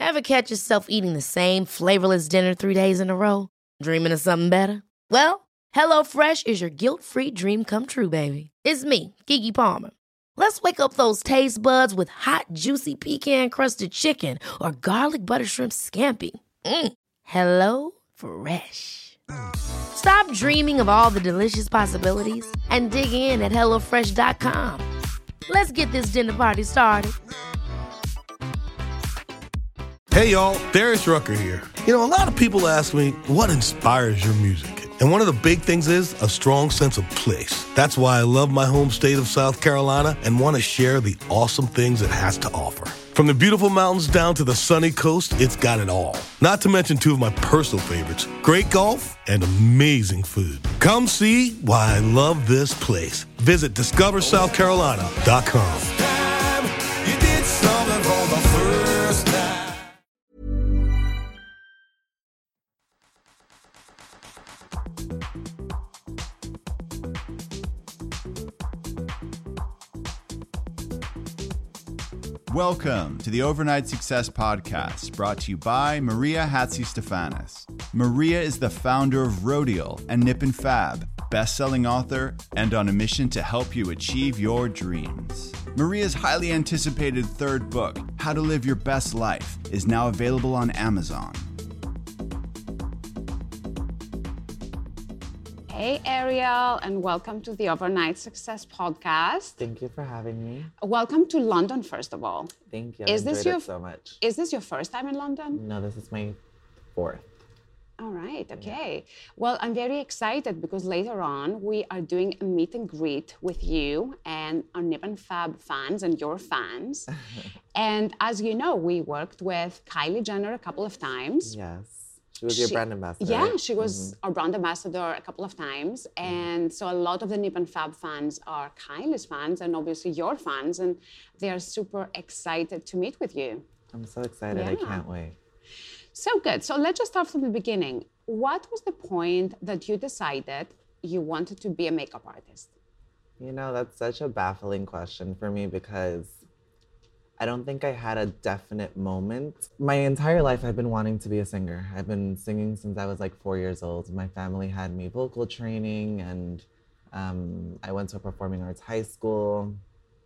Ever catch yourself eating the same flavorless dinner 3 days in a row? Dreaming of something better? Well, HelloFresh is your guilt-free dream come true, baby. It's me, Keke Palmer. Let's wake up those taste buds with hot, juicy pecan-crusted chicken or garlic butter shrimp scampi. Hello Fresh. Stop dreaming of all the delicious possibilities and dig in at HelloFresh.com. Let's get this dinner party started. Hey, y'all, Darius Rucker here. A lot of people ask me, what inspires your music? And one of the big things is a strong sense of place. That's why I love my home state of South Carolina and want to share the awesome things it has to offer. From the beautiful mountains down to the sunny coast, it's got it all. Not to mention two of my personal favorites, great golf and amazing food. Come see why I love this place. Visit discoversouthcarolina.com. Welcome to the Overnight Success Podcast, brought to you by Maria Hatzistefanis. Maria is the founder of Rodial and Nip and Fab, best-selling author, and on a mission to help you achieve your dreams. Maria's highly anticipated third book, How to Live Your Best Life, is now available on Amazon. Hey, Ariel, and welcome to the Overnight Success Podcast. Thank you for having me. Welcome to London, first of all. Thank you. I enjoyed it so much. Is this your first time in London? No, this is my fourth. All right, okay. Yeah. Well, I'm very excited because later on we are doing a meet and greet with you and our Nip and Fab fans and your fans. And as you know, we worked with Kylie Jenner a couple of times. Yes. She was your brand ambassador. Yeah, right? she was our brand ambassador a couple of times. And so a lot of the Nip and Fab fans are Kylie's fans and obviously your fans. And they are super excited to meet with you. I'm so excited. Yeah. I can't wait. So good. So let's just start from the beginning. What was the point that you decided you wanted to be a makeup artist? That's such a baffling question for me because I don't think I had a definite moment. My entire life, I've been wanting to be a singer. I've been singing since I was like 4 years old. My family had me vocal training and I went to a performing arts high school.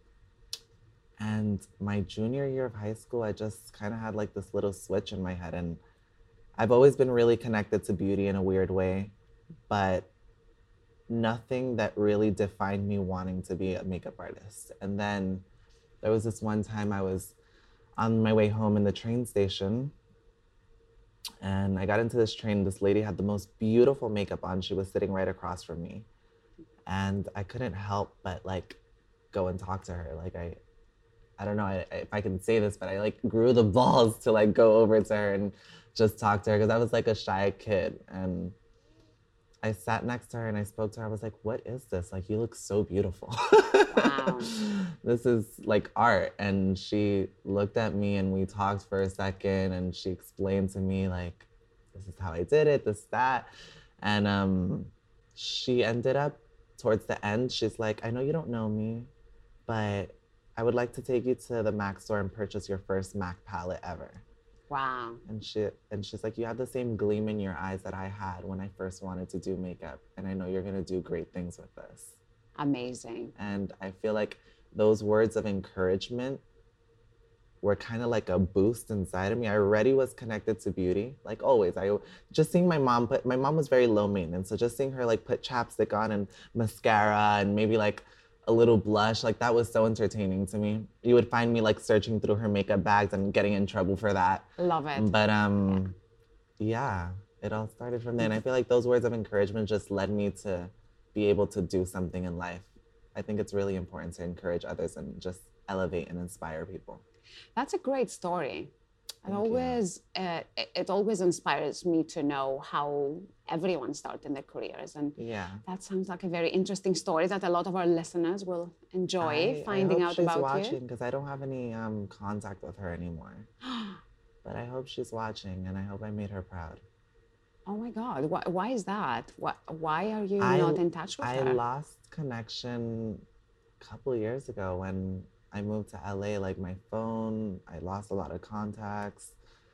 And my junior year of high school, I just kind of had like this little switch in my head. And I've always been really connected to beauty in a weird way, but nothing that really defined me wanting to be a makeup artist. And then there was this one time I was on my way home in the train station and I got into this train. This lady had the most beautiful makeup on. She was sitting right across from me. And I couldn't help but like go and talk to her. Like I don't know if I can say this, but I like grew the balls to like go over to her and just talk to her because I was like a shy kid. And I sat next to her and I spoke to her. I was like, what is this? Like, you look so beautiful. Wow. This is like art. And she looked at me and we talked for a second and she explained to me like, this is how I did it, this, that. And she ended up towards the end, she's like, I know you don't know me, but I would like to take you to the MAC store and purchase your first MAC palette ever. Wow. And she's like, you have the same gleam in your eyes that I had when I first wanted to do makeup. And I know you're gonna do great things with this. Amazing. And I feel like those words of encouragement were kind of like a boost inside of me. I already was connected to beauty, like always. Just seeing my mom was very low maintenance. So just seeing her like put chapstick on and mascara and maybe like a little blush, like that was so entertaining to me. You would find me like searching through her makeup bags and getting in trouble for that. Love it. But yeah, it all started from there. And I feel like those words of encouragement just led me to be able to do something in life. I think it's really important to encourage others and just elevate and inspire people. That's a great story. It always inspires me to know how everyone starts in their careers. And that sounds like a very interesting story that a lot of our listeners will enjoy finding out about you. I hope she's watching because I don't have any contact with her anymore. But I hope she's watching and I hope I made her proud. Oh my God, why is that? Why are you not in touch with her? I lost connection a couple of years ago when I moved to LA. Like my phone, I lost a lot of contacts.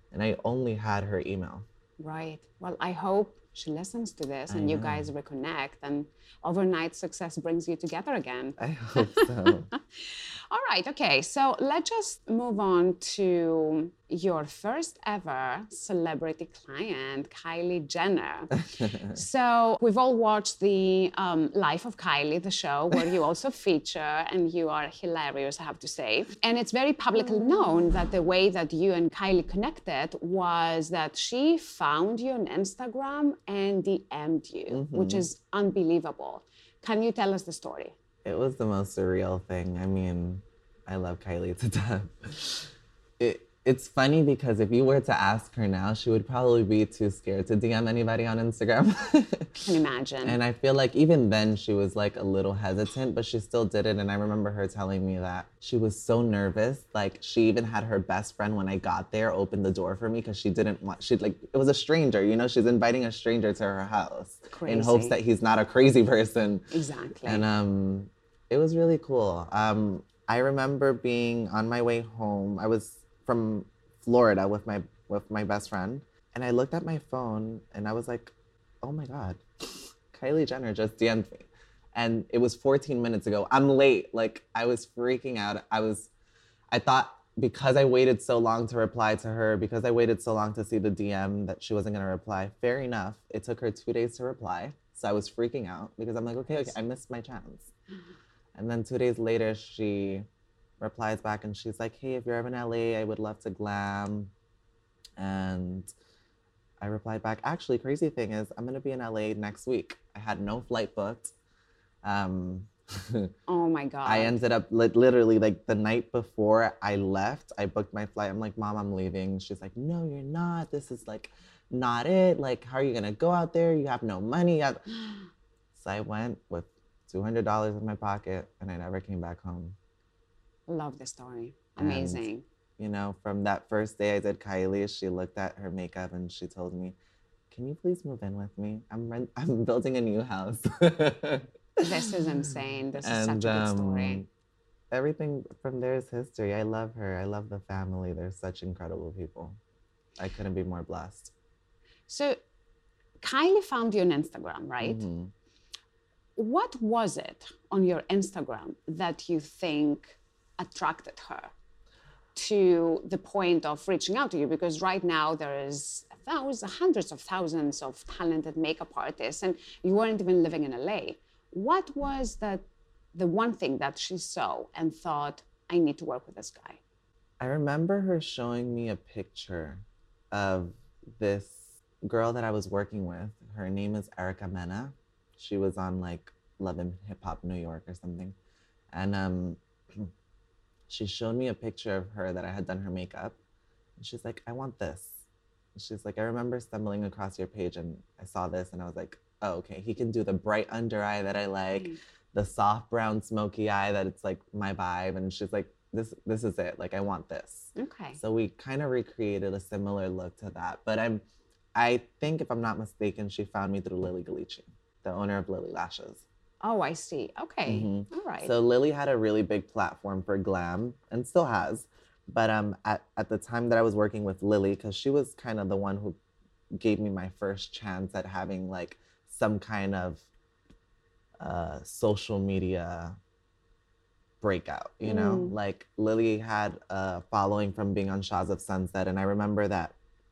And I only had her email. Right. Well, I hope she listens to this and I you know. guys reconnect and overnight success brings you together again. I hope so. All right, okay. So let's just move on to your first ever celebrity client, Kylie Jenner. So we've all watched the Life of Kylie, the show, where you also feature, and you are hilarious, I have to say. And it's very publicly known that the way that you and Kylie connected was that she found you on Instagram and DM'd you, which is unbelievable. Can you tell us the story? It was the most surreal thing. I mean, I love Kylie to death. It's funny because if you were to ask her now, she would probably be too scared to DM anybody on Instagram. Can imagine. And I feel like even then she was like a little hesitant, but she still did it. And I remember her telling me that she was so nervous. Like she even had her best friend when I got there open the door for me because she didn't want, it was a stranger, you know, she's inviting a stranger to her house in hopes that he's not a crazy person. Exactly. And it was really cool. I remember being on my way home. I was from Florida with my best friend, and I looked at my phone and I was like, oh my God, Kylie Jenner just DM'd me. And it was 14 minutes ago. I'm late. Like I was freaking out. I thought because I waited so long to reply to her, because I waited so long to see the DM that she wasn't gonna reply. Fair enough. It took her 2 days to reply. So I was freaking out because I'm like, okay, I missed my chance. And then 2 days later, she replies back and she's like, hey, if you're ever in LA, I would love to glam. And I replied back, actually, crazy thing is, I'm gonna be in LA next week. I had no flight booked. Oh my God. I ended up literally like the night before I left, I booked my flight. I'm like, Mom, I'm leaving. She's like, no, you're not. This is like not it. Like, how are you gonna go out there? You have no money. So I went with $200 in my pocket and I never came back home. Love the story. Amazing. And, you know, from that first day I did Kylie, she looked at her makeup and she told me, can you please move in with me? I'm building a new house. This is insane. This is such a good story. Everything from there is history. I love her. I love the family. They're such incredible people. I couldn't be more blessed. So Kylie found you on Instagram, right? Mm-hmm. What was it on your Instagram that you think attracted her to the point of reaching out to you? Because right now there is hundreds of thousands of talented makeup artists and you weren't even living in LA. What was the one thing that she saw and thought, I need to work with this guy? I remember her showing me a picture of this girl that I was working with. Her name is Erica Mena. She was on like Love and Hip Hop New York or something. And she showed me a picture of her that I had done her makeup. And she's like, I want this. And she's like, I remember stumbling across your page and I saw this and I was like, oh, okay, he can do the bright under eye that I like, the soft brown smoky eye that it's like my vibe. And she's like, this is it. Like, I want this. Okay. So we kind of recreated a similar look to that. But I think if I'm not mistaken, she found me through Lily Galici, the owner of Lily Lashes. Oh, I see. Okay. Mm-hmm. All right. So Lily had a really big platform for glam and still has. But at the time that I was working with Lily, because she was kind of the one who gave me my first chance at having like some kind of social media breakout, you know? Like Lily had a following from being on Shahs of Sunset. And I remember that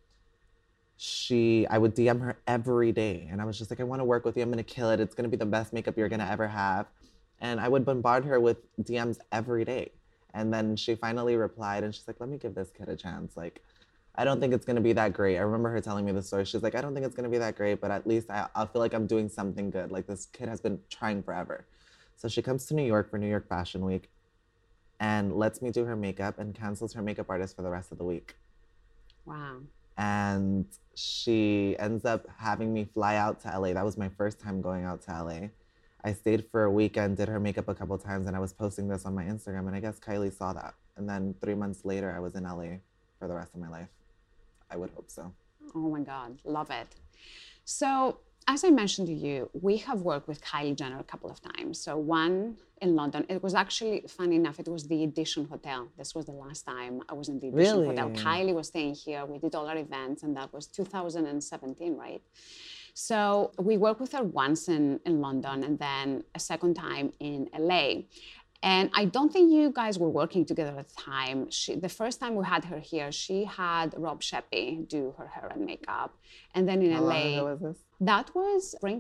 I would DM her every day. And I was just like, I want to work with you. I'm going to kill it. It's going to be the best makeup you're going to ever have. And I would bombard her with DMs every day. And then she finally replied and she's like, let me give this kid a chance. Like, I don't think it's going to be that great. I remember her telling me the story. She's like, I don't think it's going to be that great, but at least I'll feel like I'm doing something good. Like this kid has been trying forever. So she comes to New York for New York Fashion Week and lets me do her makeup and cancels her makeup artist for the rest of the week. Wow. And she ends up having me fly out to LA. That was my first time going out to LA. I stayed for a weekend, did her makeup a couple times, and I was posting this on my Instagram, and I guess Kylie saw that. And then 3 months later, I was in LA for the rest of my life. I would hope so. Oh my God, love it. So, as I mentioned to you, we have worked with Kylie Jenner a couple of times. So, one in London. It was actually, funny enough, it was the Edition Hotel. This was the last time I was in the Edition Hotel. Really? Kylie was staying here. We did all our events, and that was 2017, right? So we worked with her once in London and then a second time in LA. And I don't think you guys were working together at the time. The first time we had her here, she had Rob Sheppy do her hair and makeup. And then in How LA, long ago was this? that was spring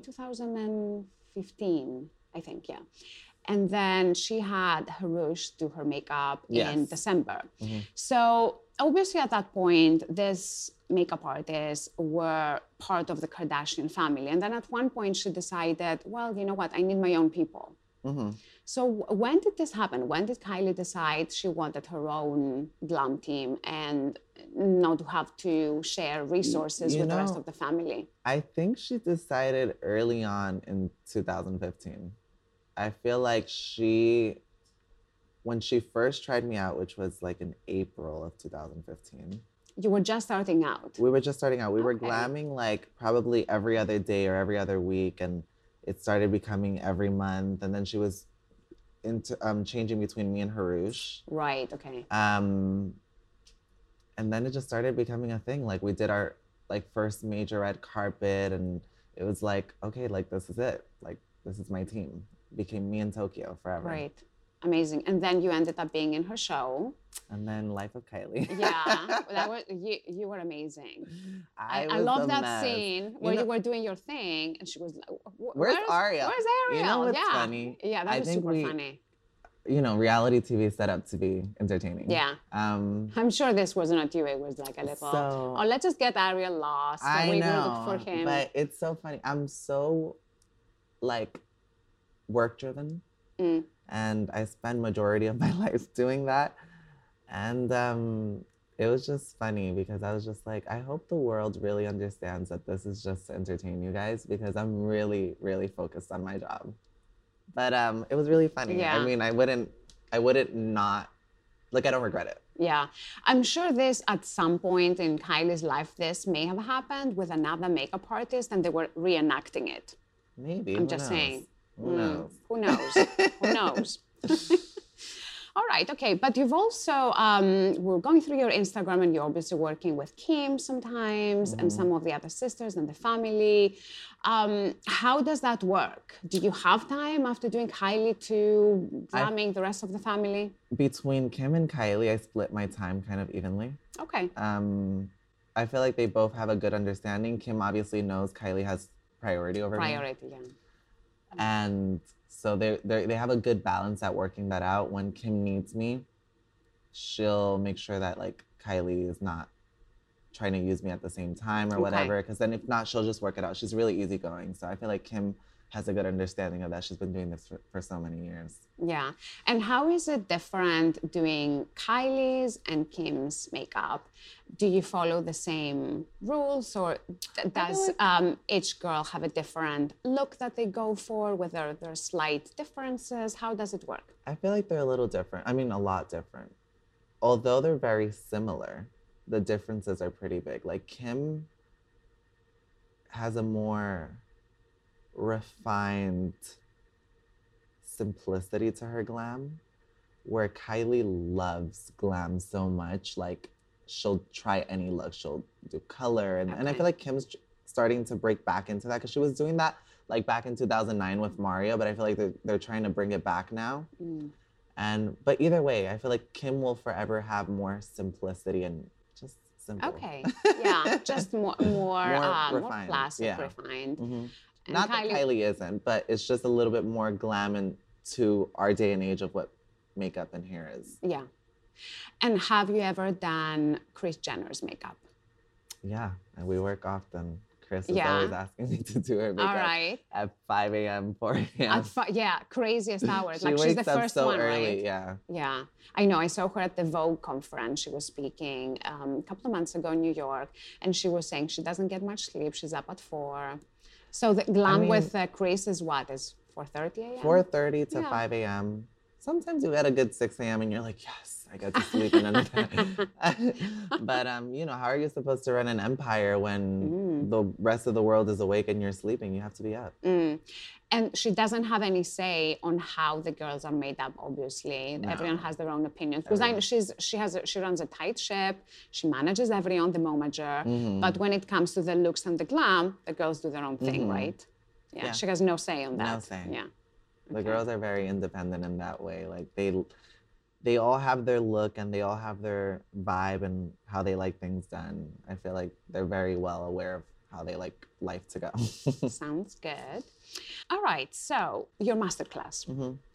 2015, I think, yeah. And then she had Harush do her makeup in Yes. December. So obviously at that point, this makeup artists were part of the Kardashian family. And then at one point she decided, well, you know what, I need my own people. So when did this happen? When did Kylie decide she wanted her own glam team and not to have to share resources with the rest of the family? I think she decided early on in 2015. I feel like when she first tried me out, which was like in April of 2015. You were just starting out. We were just starting out. We were Okay. glamming like probably every other day or every other week, and it started becoming every month. And then she was into changing between me and Harush. Right, okay. And then it just started becoming a thing. Like we did our like first major red carpet, and it was like, okay, like this is it. Like this is my team. Became me in Tokyo forever. Right. Amazing. And then you ended up being in her show. And then Life of Kylie. Yeah. That was you were amazing. I was love a that mess. scene where you know- were doing your thing and she was like, Where's Ariel? Where's Ariel? You know what's yeah. funny? Yeah, that I was think super funny. You know, reality TV is set up to be entertaining. Yeah. I'm sure this was not you. It was like a little, So- oh, let's just get Ariel lost. I and we know, will look for him. but it's so funny. I'm so like work driven, and I spend majority of my life doing that. And it was just funny because I was just like, I hope the world really understands that this is just to entertain you guys, because I'm really, really focused on my job. But it was really funny. Yeah. I mean, I wouldn't not, like, I don't regret it. Yeah, I'm sure this at some point in Kylie's life, this may have happened with another makeup artist and they were reenacting it. Maybe. I'm who just knows? saying. Who knows? Who knows? Who knows? All right, okay. But you've also, we're going through your Instagram and you're obviously working with Kim sometimes and some of the other sisters and the family. How does that work? Do you have time after doing Kylie to glamming the rest of the family? Between Kim and Kylie, I split my time kind of evenly. Okay. I feel like they both have a good understanding. Kim obviously knows Kylie has priority over me. Priority, yeah. And so they have a good balance at working that out. When Kim needs me, she'll make sure that like Kylie is not trying to use me at the same time or whatever. Because then if not, she'll just work it out. She's really easygoing. So I feel like Kim has a good understanding of that. She's been doing this for so many years. Yeah. And how is it different doing Kylie's and Kim's makeup? Do you follow the same rules, or does each girl have a different look that they go for, whether there are slight differences? How does it work? I feel like they're a little different. I mean, a lot different. Although they're very similar, the differences are pretty big. Like Kim has a more refined simplicity to her glam, where Kylie loves glam so much. Like she'll try any look. She'll do color. And I feel like Kim's starting to break back into that, because she was doing that like back in 2009 with Mario, but I feel like they're trying to bring it back now. But either way, I feel like Kim will forever have more simplicity and just simple. Okay. Yeah. Just more refined. classic, Yeah. refined. Mhm. And Not that Kylie isn't, but it's just a little bit more glam into our day and age of what makeup and hair is. Yeah. And have you ever done Kris Jenner's makeup? Yeah, and we work often. Chris is Yeah. always asking me to do her makeup right. at 5 a.m., 4 a.m. Yeah, craziest hours. She Like she's wakes the up first so one, early, right? yeah. Yeah, I know. I saw her at the Vogue conference. She was speaking a couple of months ago in New York, and she was saying she doesn't get much sleep. She's up at 4. So the glam with Chris is what? Is 4:30 a.m.? 4:30 to Yeah. 5 a.m. sometimes you get a good 6 a.m. and you're like, yes, I get to sleep in another day. But, you know, how are you supposed to run an empire when the rest of the world is awake and you're sleeping? You have to be up. And she doesn't have any say on how the girls are made up, obviously. No. Everyone has their own opinions. Because I know she runs a tight ship. She manages everyone, the momager. But when it comes to the looks and the glam, the girls do their own thing, right? Yeah, she has no say on that. No say. Yeah. The girls are very independent in that way. Like they all have their look and they all have their vibe and how they like things done. I feel like they're very well aware of how they like life to go. Sounds good. All right, so your masterclass,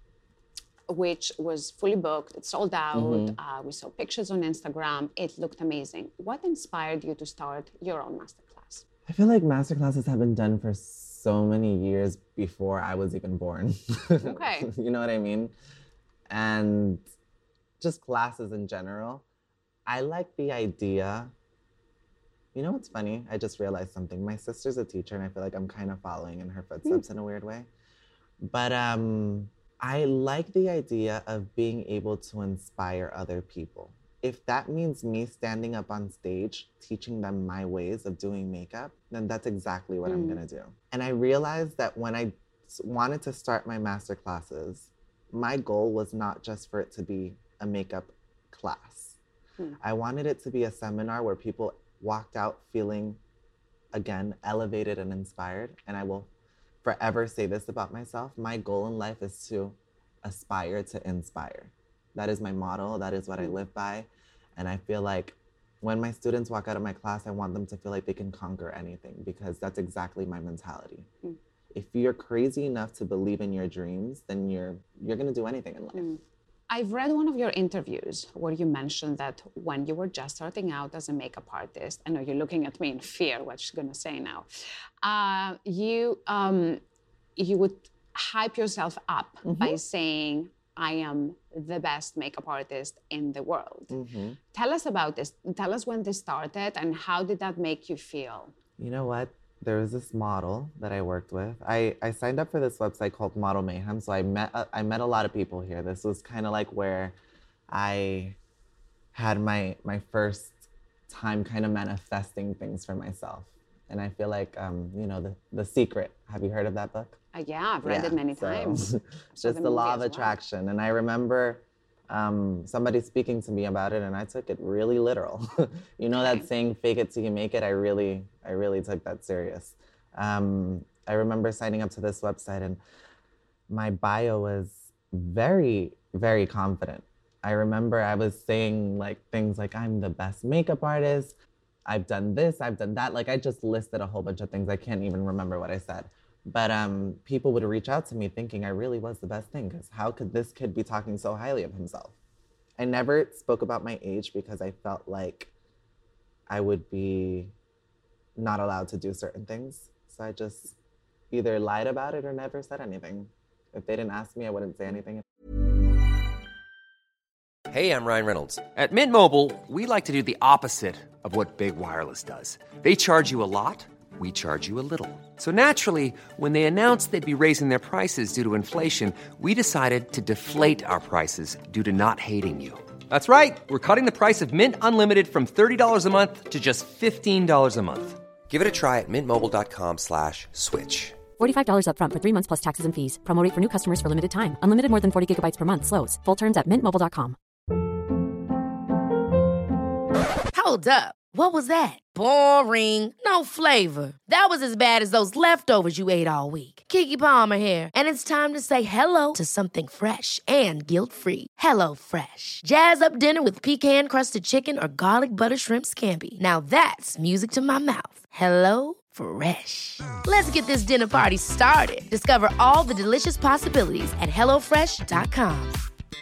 which was fully booked, it sold out. We saw pictures on Instagram. It looked amazing. What inspired you to start your own masterclass? I feel like masterclasses have been done for so many years before I was even born. Okay. You know what I mean? And just classes in general. I like the idea. You know what's funny? I just realized something. My sister's a teacher and I feel like I'm kind of following in her footsteps in a weird way. But I like the idea of being able to inspire other people. If that means me standing up on stage, teaching them my ways of doing makeup, then that's exactly what I'm gonna do. And I realized that when I wanted to start my master classes, my goal was not just for it to be a makeup class. I wanted it to be a seminar where people walked out feeling, again, elevated and inspired. And I will forever say this about myself. My goal in life is to aspire to inspire. That is my motto. That is what I live by. And I feel like when my students walk out of my class, I want them to feel like they can conquer anything because that's exactly my mentality. If you're crazy enough to believe in your dreams, then you're going to do anything in life. I've read one of your interviews where you mentioned that when you were just starting out as a makeup artist, I know you're looking at me in fear, what she's gonna say now, you would hype yourself up by saying, I am the best makeup artist in the world. Tell us about this. Tell us when this started and how did that make you feel? You know what? There was this model that I worked with. I signed up for this website called Model Mayhem. So I met a lot of people here. This was kind of like where I had my first time kind of manifesting things for myself. And I feel like, you know, The Secret. Have you heard of that book? Yeah, I've read it many times. It's just the law of attraction. And I remember somebody speaking to me about it and I took it really literal. You know that saying, fake it till you make it? I really took that serious. I remember signing up to this website and my bio was very, very confident. I remember I was saying like things like, I'm the best makeup artist. I've done this, I've done that. Like I just listed a whole bunch of things. I can't even remember what I said. But people would reach out to me thinking I really was the best thing because how could this kid be talking so highly of himself? I never spoke about my age because I felt like I would be not allowed to do certain things. So I just either lied about it or never said anything. If they didn't ask me, I wouldn't say anything. Hey, I'm Ryan Reynolds. At Mint Mobile, we like to do the opposite of what Big Wireless does. They charge you a lot. We charge you a little. So naturally, when they announced they'd be raising their prices due to inflation, we decided to deflate our prices due to not hating you. That's right. We're cutting the price of Mint Unlimited from $30 a month to just $15 a month. Give it a try at mintmobile.com/switch. $45 up front for 3 months plus taxes and fees. Promo rate for new customers for limited time. Unlimited more than 40 gigabytes per month. Slows full terms at mintmobile.com. Hold up. What was that? Boring. No flavor. That was as bad as those leftovers you ate all week. Keke Palmer here, and it's time to say hello to something fresh and guilt-free. Hello Fresh. Jazz up dinner with pecan-crusted chicken or garlic butter shrimp scampi. Now that's music to my mouth. Hello Fresh. Let's get this dinner party started. Discover all the delicious possibilities at hellofresh.com.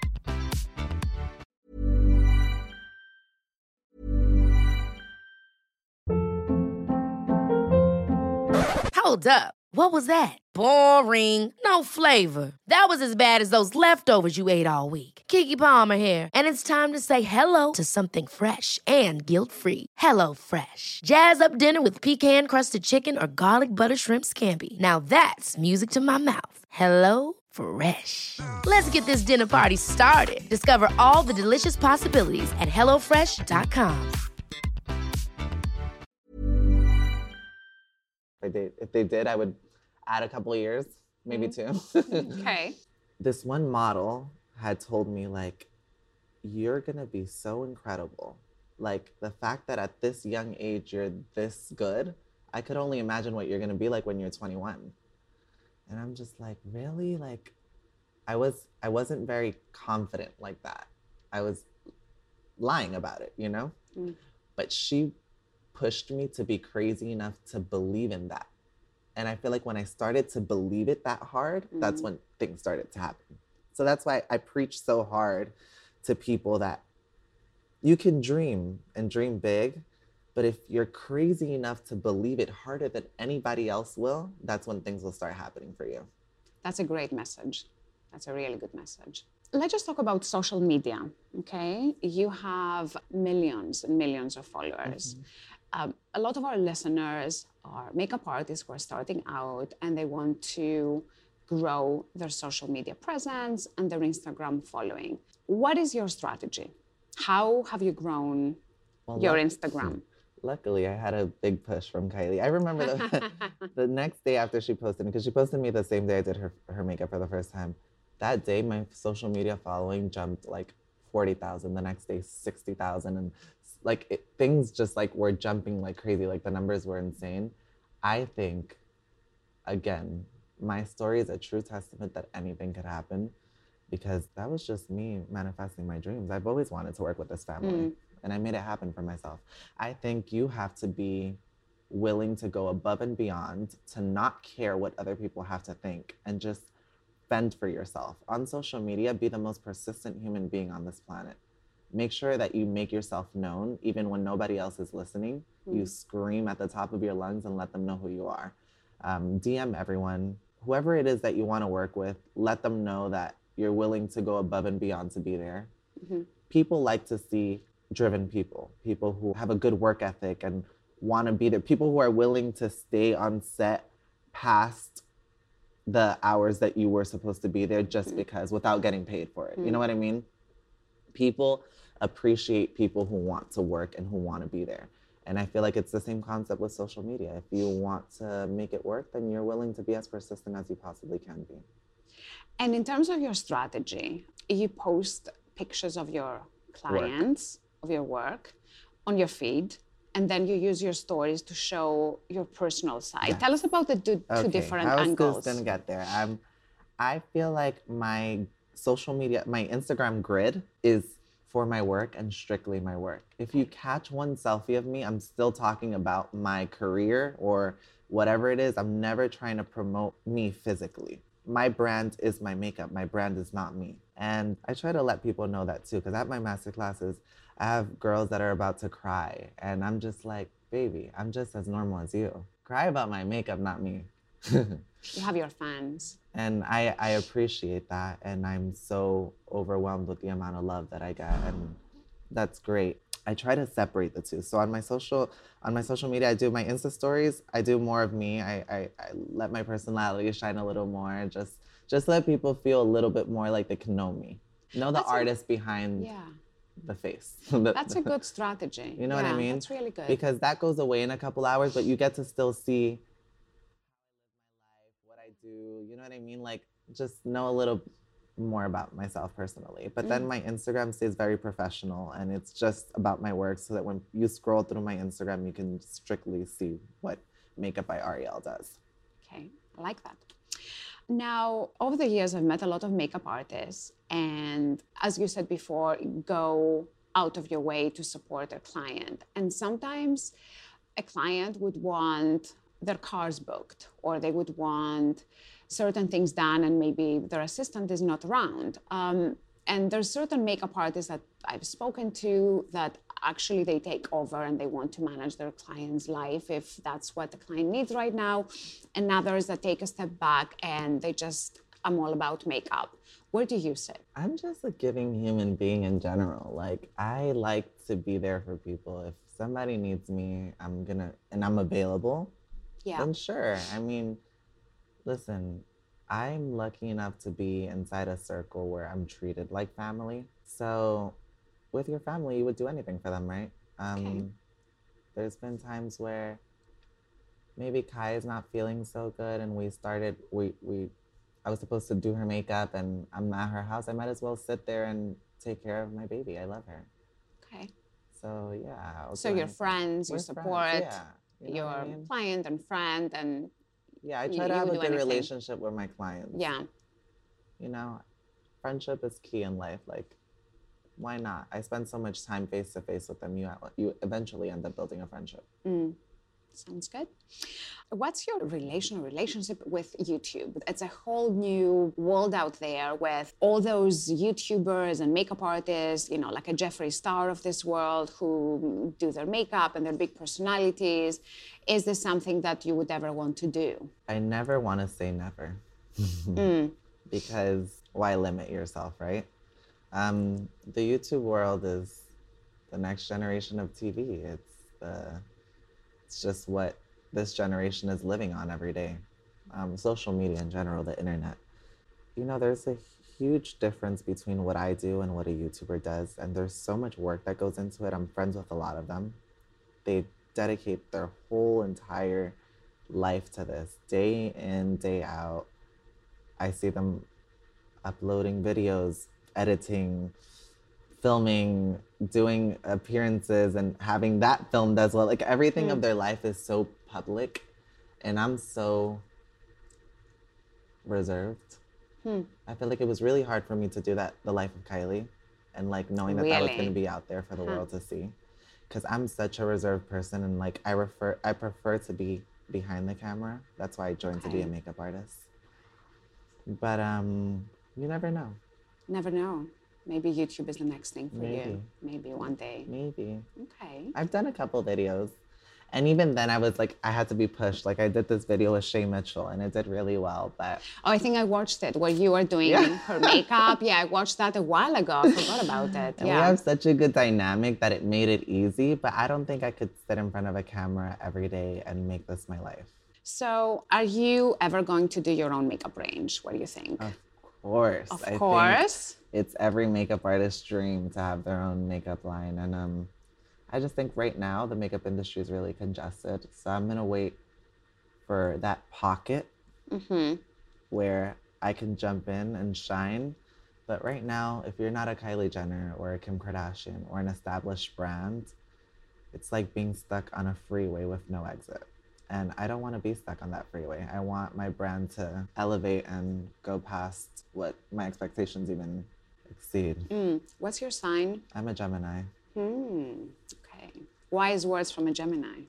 Hold up. What was that? Boring. No flavor. That was as bad as those leftovers you ate all week. Keke Palmer here, and it's time to say hello to something fresh and guilt-free. Hello Fresh. Jazz up dinner with pecan-crusted chicken or garlic butter shrimp scampi. Now that's music to my mouth. Hello Fresh. Let's get this dinner party started. Discover all the delicious possibilities at hellofresh.com. If they did, I would add a couple of years, maybe two. Okay. This one model had told me, like, you're gonna be so incredible. Like, the fact that at this young age you're this good, I could only imagine what you're gonna be like when you're 21. And I'm just like, really? Like, I wasn't very confident like that. I was lying about it, you know? But she pushed me to be crazy enough to believe in that. And I feel like when I started to believe it that hard, that's when things started to happen. So that's why I preach so hard to people that you can dream and dream big, but if you're crazy enough to believe it harder than anybody else will, that's when things will start happening for you. That's a great message. That's a really good message. Let's just talk about social media, okay? You have millions and millions of followers. A lot of our listeners are makeup artists who are starting out and they want to grow their social media presence and their Instagram following. What is your strategy? How have you grown your Instagram? Luckily, I had a big push from Kylie. I remember the next day after she posted me, because she posted me the same day I did her makeup for the first time. That day, my social media following jumped like 40,000. The next day, 60,000. And like things just like were jumping like crazy. Like the numbers were insane. I think, again, my story is a true testament that anything could happen, because that was just me manifesting my dreams. I've always wanted to work with this family, and I made it happen for myself. I think you have to be willing to go above and beyond, to not care what other people have to think, and just fend for yourself. On social media, be the most persistent human being on this planet. Make sure that you make yourself known, even when nobody else is listening. You scream at the top of your lungs and let them know who you are. DM everyone. Whoever it is that you want to work with, let them know that you're willing to go above and beyond to be there. People like to see driven people who have a good work ethic and want to be there, people who are willing to stay on set past the hours that you were supposed to be there just because, without getting paid for it. You know what I mean? People appreciate people who want to work and who want to be there. And I feel like it's the same concept with social media. If you want to make it work, then you're willing to be as persistent as you possibly can be. And in terms of your strategy, you post pictures of your clients, of your work, on your feed, and then you use your stories to show your personal side. Yes. Tell us about the two different angles. I was just gonna get there. I feel like my social media, my Instagram grid is for my work and strictly my work. If you catch one selfie of me, I'm still talking about my career or whatever it is. I'm never trying to promote me physically. My brand is my makeup. My brand is not me. And I try to let people know that too, because at my masterclasses, I have girls that are about to cry. And I'm just like, baby, I'm just as normal as you. Cry about my makeup, not me. You have your fans. And I appreciate that. And I'm so overwhelmed with the amount of love that I get. And that's great. I try to separate the two. So on my social media, I do my Insta stories. I do more of me. I let my personality shine a little more. Just let people feel a little bit more like they can know me. Know the artist behind the face. That's a good strategy. You know what I mean? That's really good. Because that goes away in a couple hours, but you get to still see how I live my life, what I do. You know what I mean? Like, just know a little more about myself personally. But then my Instagram stays very professional, and it's just about my work, so that when you scroll through my Instagram, you can strictly see what Makeup by Ariel does. Okay, I like that. Now, over the years, I've met a lot of makeup artists, and as you said before, go out of your way to support a client. And sometimes a client would want their cars booked, or they would want certain things done, and maybe their assistant is not around. And there's certain makeup artists that I've spoken to that actually they take over and they want to manage their client's life if that's what the client needs right now. And others that take a step back and I'm all about makeup. Where do you sit? I'm just a giving human being in general. Like, I like to be there for people. If somebody needs me, and I'm available, then sure. I mean, listen, I'm lucky enough to be inside a circle where I'm treated like family. So with your family, you would do anything for them, right? Okay. There's been times where maybe Kai is not feeling so good and I was supposed to do her makeup and I'm at her house. I might as well sit there and take care of my baby. I love her. Okay. So yeah. I'll So do your anything. friends, We're your support, friends, yeah. You know your what I mean? client and friend, and Yeah, I you try to have would a do good anything. relationship with my clients. Yeah. You know, friendship is key in life. Like, why not? I spend so much time face to face with them. You eventually end up building a friendship. Sounds good. What's your relationship with YouTube? It's a whole new world out there with all those YouTubers and makeup artists, you know, like a Jeffree Star of this world who do their makeup and their big personalities. Is this something that you would ever want to do? I never want to say never. Because why limit yourself, right? The YouTube world is the next generation of TV. It's just what this generation is living on every day. Social media in general, the internet. You know, there's a huge difference between what I do and what a YouTuber does, and there's so much work that goes into it. I'm friends with a lot of them. They dedicate their whole entire life to this, day in, day out. I see them uploading videos, editing, filming, doing appearances, and having that filmed as well. Like everything of their life is so public, and I'm so reserved. I feel like it was really hard for me to do that, the life of Kylie, and like knowing that that was going to be out there for the world to see, because I'm such a reserved person, and like I prefer to be behind the camera. That's why I joined to be a makeup artist. But you never know. Never know. Maybe YouTube is the next thing for Maybe. you. Maybe one day. Maybe. Okay. I've done a couple videos. And even then I was like, I had to be pushed. Like I did this video with Shay Mitchell and it did really well, but. Oh, I think I watched it where you were doing her makeup. Yeah, I watched that a while ago. I forgot about it. And we have such a good dynamic that it made it easy, but I don't think I could sit in front of a camera every day and make this my life. So are you ever going to do your own makeup range? What do you think? Of course. Of I course. think it's every makeup artist's dream to have their own makeup line. And I just think right now the makeup industry is really congested. So I'm gonna wait for that pocket where I can jump in and shine. But right now, if you're not a Kylie Jenner or a Kim Kardashian or an established brand, it's like being stuck on a freeway with no exit. And I don't want to be stuck on that freeway. I want my brand to elevate and go past what my expectations even exceed. What's your sign? I'm a Gemini. Okay. Wise words from a Gemini.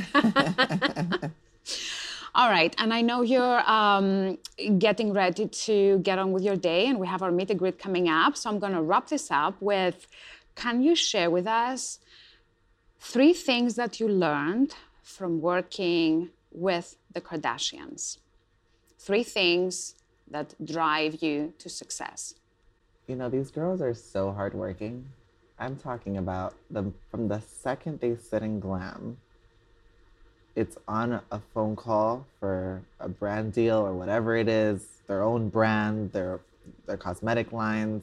All right. And I know you're getting ready to get on with your day, and we have our meet and greet coming up. So I'm going to wrap this up with, can you share with us 3 things that you learned from working with the Kardashians? 3 things that drive you to success. You know, these girls are so hardworking. I'm talking about them from the second they sit in glam. It's on a phone call for a brand deal or whatever it is, their own brand, their cosmetic lines,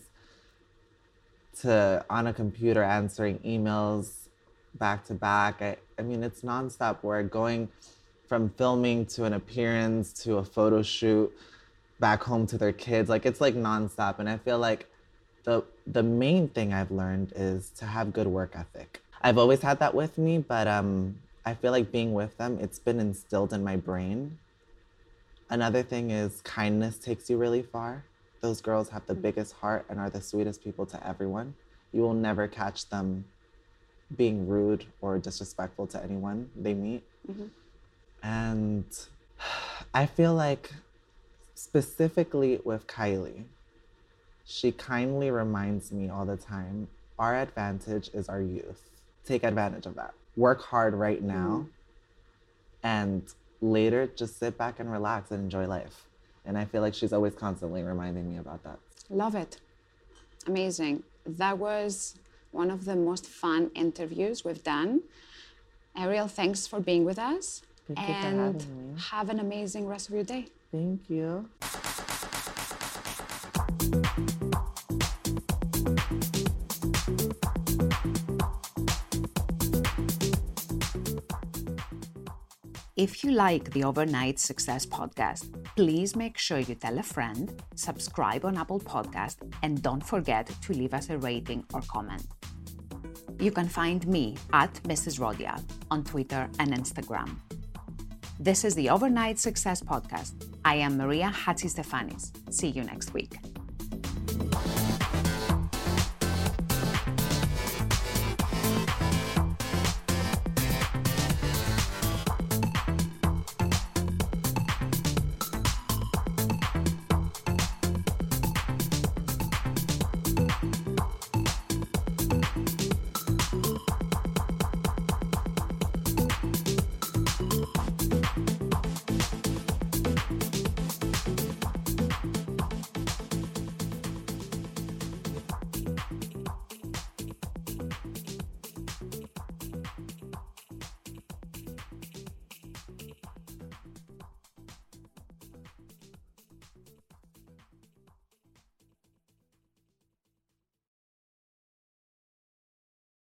to on a computer answering emails back to back. I mean, it's nonstop work, going from filming to an appearance to a photo shoot, back home to their kids. Like, it's like nonstop. And I feel like the main thing I've learned is to have good work ethic. I've always had that with me, but I feel like being with them, it's been instilled in my brain. Another thing is kindness takes you really far. Those girls have the biggest heart and are the sweetest people to everyone. You will never catch them being rude or disrespectful to anyone they meet. And I feel like specifically with Kylie, she kindly reminds me all the time, our advantage is our youth. Take advantage of that. Work hard right now, and later just sit back and relax and enjoy life. And I feel like she's always constantly reminding me about that. Love it. Amazing. That was one of the most fun interviews we've done. Ariel, thanks for being with us. Thank you for having me. Have an amazing rest of your day. Thank you. If you like the Overnight Success Podcast, please make sure you tell a friend, subscribe on Apple Podcast, and don't forget to leave us a rating or comment. You can find me at Mrs. Rodia on Twitter and Instagram. This is the Overnight Success Podcast. I am Maria Hatzistefanis. See you next week.